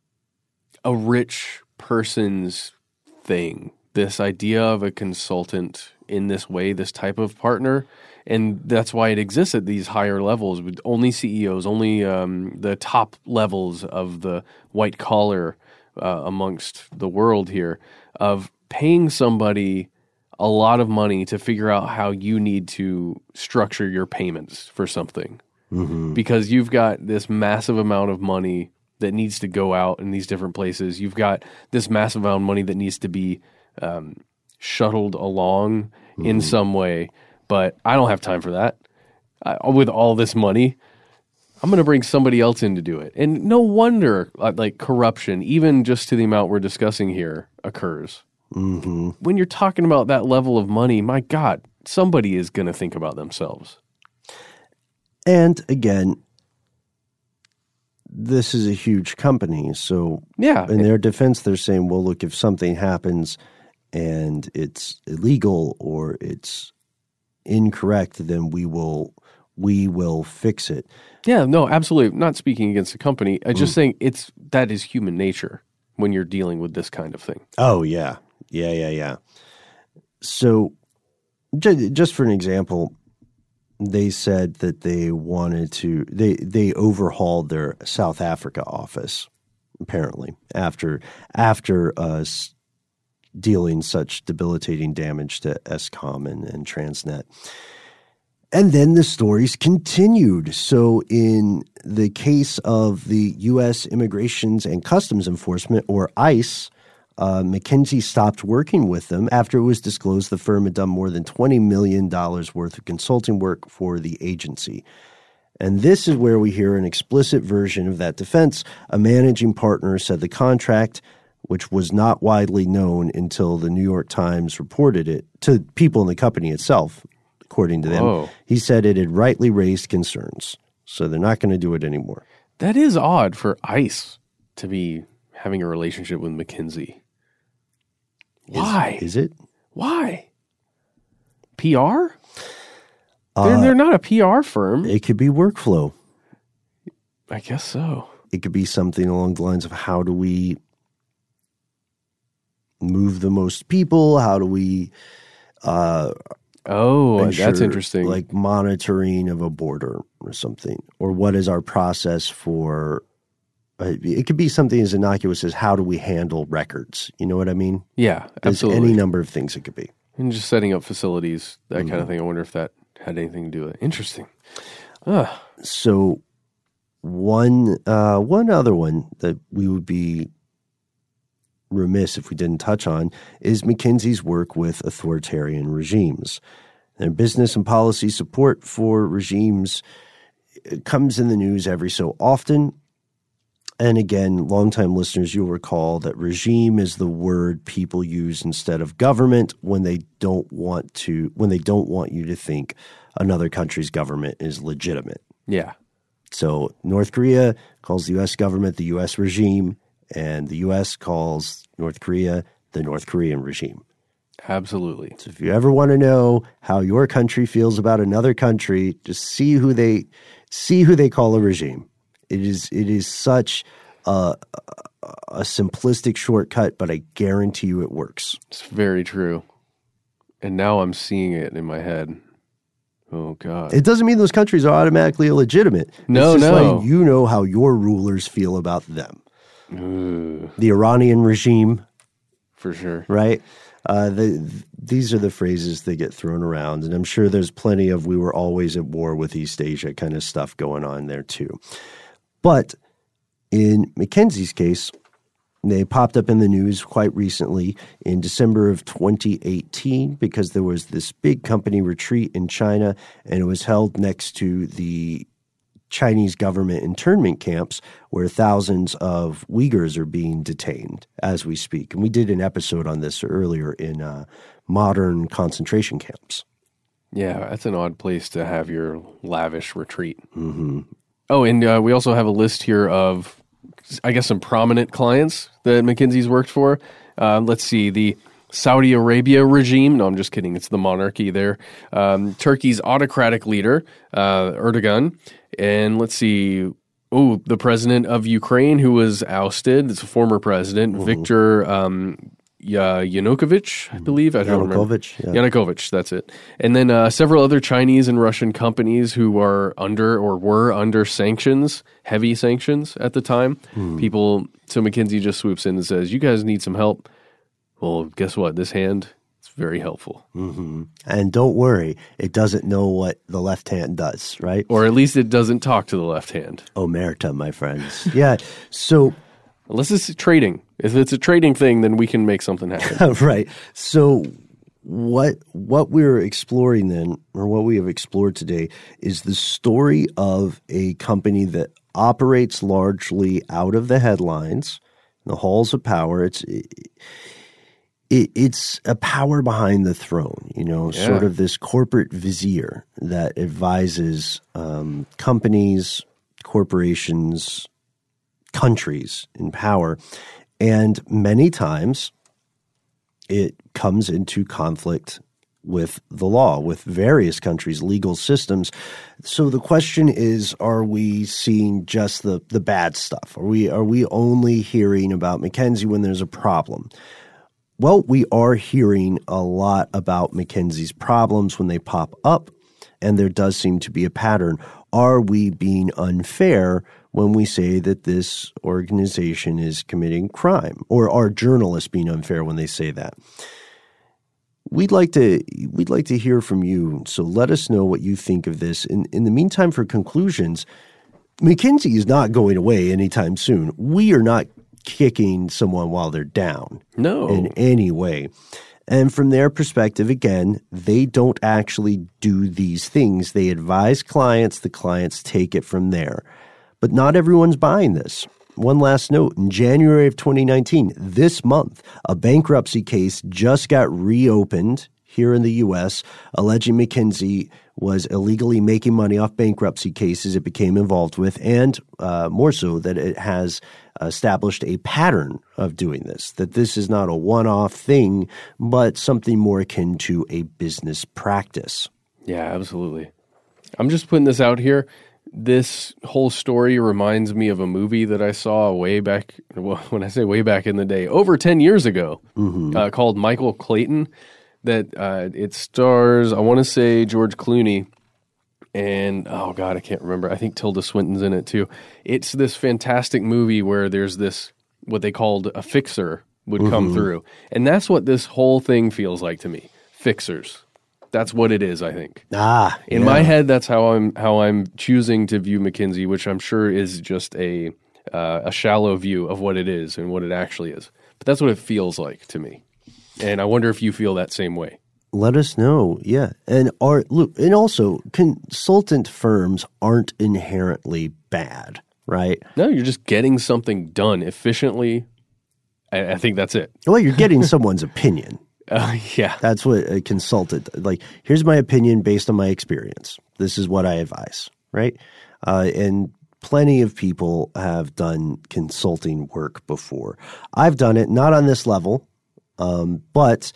rich person's thing, this idea of a consultant in this way, this type of partner. And that's why it exists at these higher levels with only CEOs, only the top levels of the white collar amongst the world here, of paying somebody a lot of money to figure out how you need to structure your payments for something. Mm-hmm. Because you've got this massive amount of money that needs to go out in these different places. You've got this massive amount of money that needs to be shuttled along in some way, but I don't have time for that. With all this money, I'm going to bring somebody else in to do it. And no wonder like corruption, even just to the amount we're discussing here, occurs. Mm-hmm. When you're talking about that level of money, my God, somebody is going to think about themselves. And again, this is a huge company. So yeah, in their defense, they're saying, well, look, if something happens and it's illegal or it's incorrect, then we will fix it. Yeah, no, absolutely. Not speaking against the company. I just saying that is human nature when you're dealing with this kind of thing. Oh, yeah. Yeah. So just for an example, they said that they wanted to they overhauled their South Africa office, apparently, after dealing such debilitating damage to Eskom and Transnet. And then the stories continued. So in the case of the U.S. Immigrations and Customs Enforcement, or ICE, McKinsey stopped working with them after it was disclosed the firm had done more than $20 million worth of consulting work for the agency. And this is where we hear an explicit version of that defense. A managing partner said the contract, which was not widely known until the New York Times reported it to people in the company itself, according to them. Whoa. He said it had rightly raised concerns. So they're not going to do it anymore. That is odd for ICE to be having a relationship with McKinsey. Why? Is it? Why? PR? They're not a PR firm. It could be workflow. I guess so. It could be something along the lines of how do we move the most people? How do we that's interesting. Like monitoring of a border or something. Or what is our process for it could be something as innocuous as how do we handle records? You know what I mean? Yeah, There's absolutely. any number of things it could be. And just setting up facilities, that kind of thing. I wonder if that had anything to do with it. Interesting. So one other one that we would be remiss if we didn't touch on is McKinsey's work with authoritarian regimes. Their business and policy support for regimes comes in the news every so often. And again, longtime listeners, you'll recall that regime is the word people use instead of government when they don't want you to think another country's government is legitimate. Yeah. So North Korea calls the U.S. government the U.S. regime, and the U.S. calls North Korea the North Korean regime. Absolutely. So if you ever want to know how your country feels about another country, just see who they call a regime. It is such a simplistic shortcut, but I guarantee you it works. It's very true. And now I'm seeing it in my head. Oh, God. It doesn't mean those countries are automatically illegitimate. No, it's just no. like you know how your rulers feel about them. The Iranian regime. For sure. Right? These are the phrases that get thrown around, and I'm sure there's plenty of we were always at war with East Asia kind of stuff going on there too. But in McKinsey's case, they popped up in the news quite recently in December of 2018 because there was this big company retreat in China, and it was held next to the Chinese government internment camps where thousands of Uyghurs are being detained as we speak. And we did an episode on this earlier in modern concentration camps. Yeah, that's an odd place to have your lavish retreat. Mm-hmm. Oh, and we also have a list here of, I guess, some prominent clients that McKinsey's worked for. Let's see, the Saudi Arabia regime. No, I'm just kidding. It's the monarchy there. Turkey's autocratic leader, Erdogan. And let's see, the president of Ukraine who was ousted. It's a former president, Viktor Yanukovych, I believe. I don't remember. Yanukovych, that's it. And then several other Chinese and Russian companies who are under or were under sanctions, heavy sanctions at the time. So McKinsey just swoops in and says, you guys need some help. Well, guess what? This hand It's very helpful. And don't worry, it doesn't know what the left hand does, right? Or at least it doesn't talk to the left hand. Omerta, my friends. Yeah. So, Unless it's trading. If it's a trading thing, then we can make something happen. right. So what we're exploring then, or what we have explored today, is the story of a company that operates largely out of the headlines, the halls of power. It's a power behind the throne, sort of this corporate vizier that advises companies, corporations, countries in power. And many times it comes into conflict with the law, with various countries' legal systems. So the question is, are we seeing just the bad stuff? Are we only hearing about McKinsey when there's a problem? Well, we are hearing a lot about McKinsey's problems when they pop up, and there does seem to be a pattern. Are we being unfair when we say that this organization is committing crime? Or are journalists being unfair when they say that? We'd like to hear from you, so let us know what you think of this. In the meantime, for conclusions, McKinsey is not going away anytime soon. We are not kicking someone while they're down in any way. And from their perspective, again, they don't actually do these things. They advise clients. The clients take it from there. But not everyone's buying this. One last note. In January of 2019, this month, a bankruptcy case just got reopened here in the U.S., alleging McKinsey was illegally making money off bankruptcy cases it became involved with, and more so that it has established a pattern of doing this, that this is not a one-off thing, but something more akin to a business practice. Yeah, absolutely. I'm just putting this out here. This whole story reminds me of a movie that I saw way back, well, when I say way back in the day, over 10 years ago, called Michael Clayton. That it stars, I want to say, George Clooney, and, oh God, I can't remember. I think Tilda Swinton's in it too. It's this fantastic movie where there's this, what they called a fixer would come through. And that's what this whole thing feels like to me. Fixers. That's what it is, I think. In my head, that's how I'm choosing to view McKinsey, which I'm sure is just a shallow view of what it is and what it actually is. But that's what it feels like to me. And I wonder if you feel that same way. Let us know, yeah. And also, consultant firms aren't inherently bad, right? No, you're just getting something done efficiently. I think that's it. Well, you're getting someone's opinion. Yeah. That's what a consultant, like, here's my opinion based on my experience. This is what I advise, right? And plenty of people have done consulting work before. I've done it, not on this level. But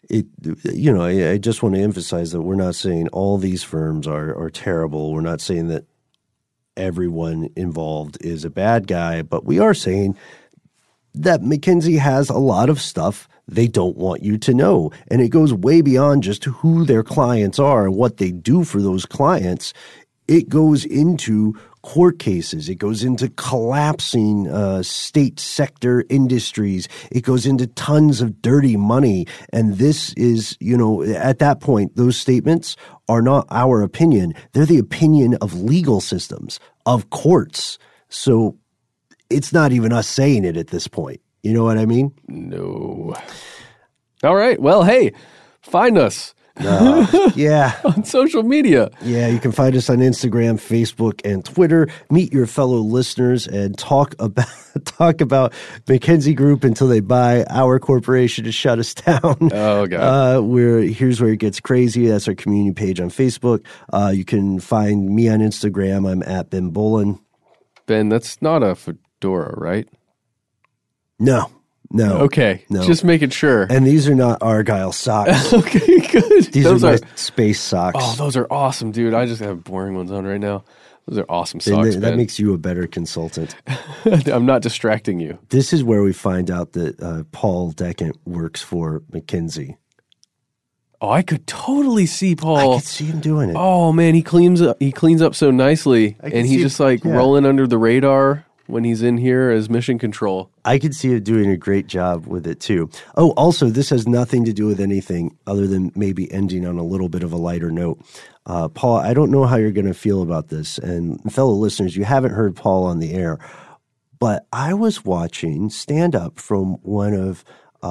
I just want to emphasize that we're not saying all these firms are terrible. We're not saying that everyone involved is a bad guy, but we are saying that McKinsey has a lot of stuff they don't want you to know. And it goes way beyond just who their clients are and what they do for those clients. It goes into court cases. It goes into collapsing state sector industries. It goes into tons of dirty money. And this is, at that point, those statements are not our opinion. They're the opinion of legal systems, of courts. So it's not even us saying it at this point. You know what I mean? No. All right. Well, hey, find us. Yeah. On social media. Yeah, you can find us on Instagram, Facebook, and Twitter. Meet your fellow listeners and talk about McKinsey Group until they buy our corporation to shut us down. Oh, God. Here's where it gets crazy. That's our community page on Facebook. You can find me on Instagram. I'm at Ben Bolin. Ben, that's not a fedora, right? No. Okay. No. Just making sure. And these are not Argyle socks. Okay, good. These are space socks. Oh, those are awesome, dude. I just have boring ones on right now. Those are awesome socks, that makes you a better consultant. I'm not distracting you. This is where we find out that Paul Decant works for McKinsey. Oh, I could totally see Paul. I could see him doing it. Oh man, he cleans up so nicely, and he's just rolling under the radar. when he's in here as Mission Control. I could see it doing a great job with it too. Oh, also, this has nothing to do with anything other than maybe ending on a little bit of a lighter note. Paul, I don't know how you're going to feel about this. And fellow listeners, you haven't heard Paul on the air, but I was watching stand-up from one of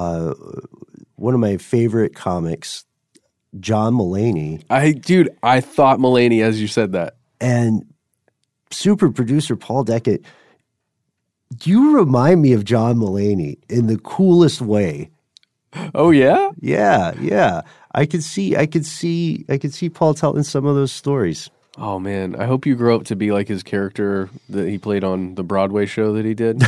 my favorite comics, John Mulaney. I thought Mulaney as you said that. And super producer Paul Deckett, you remind me of John Mulaney in the coolest way. Oh yeah? Yeah. I could see Paul telling some of those stories. Oh man, I hope you grow up to be like his character that he played on the Broadway show that he did.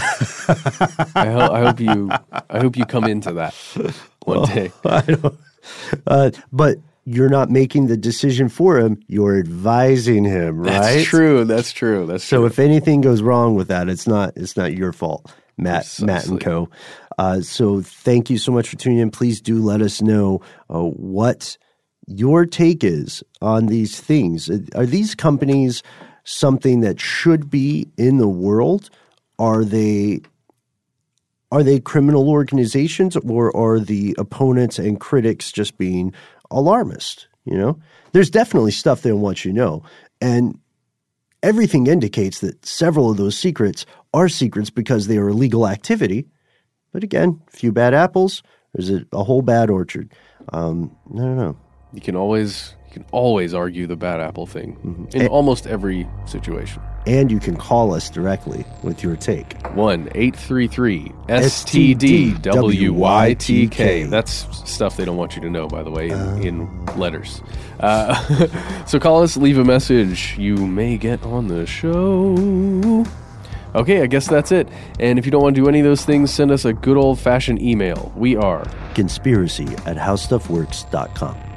I hope you come into that one day. I don't, but you're not making the decision for him. You're advising him, right? That's true. So if anything goes wrong with that, it's not your fault, Matt and Co. So thank you so much for tuning in. Please do let us know what your take is on these things. Are these companies something that should be in the world? Are they criminal organizations, or are the opponents and critics just being alarmist? You know, there's definitely stuff they don't want you to know. And everything indicates that several of those secrets are secrets because they are illegal activity. But again, a few bad apples, there's a whole bad orchard. I don't know. You can always argue the bad apple thing in almost every situation. And you can call us directly with your take. 1-833-STD-WYTK. That's stuff they don't want you to know, by the way, in letters. So call us, leave a message. You may get on the show. Okay, I guess that's it. And if you don't want to do any of those things, send us a good old-fashioned email. We are conspiracy@howstuffworks.com.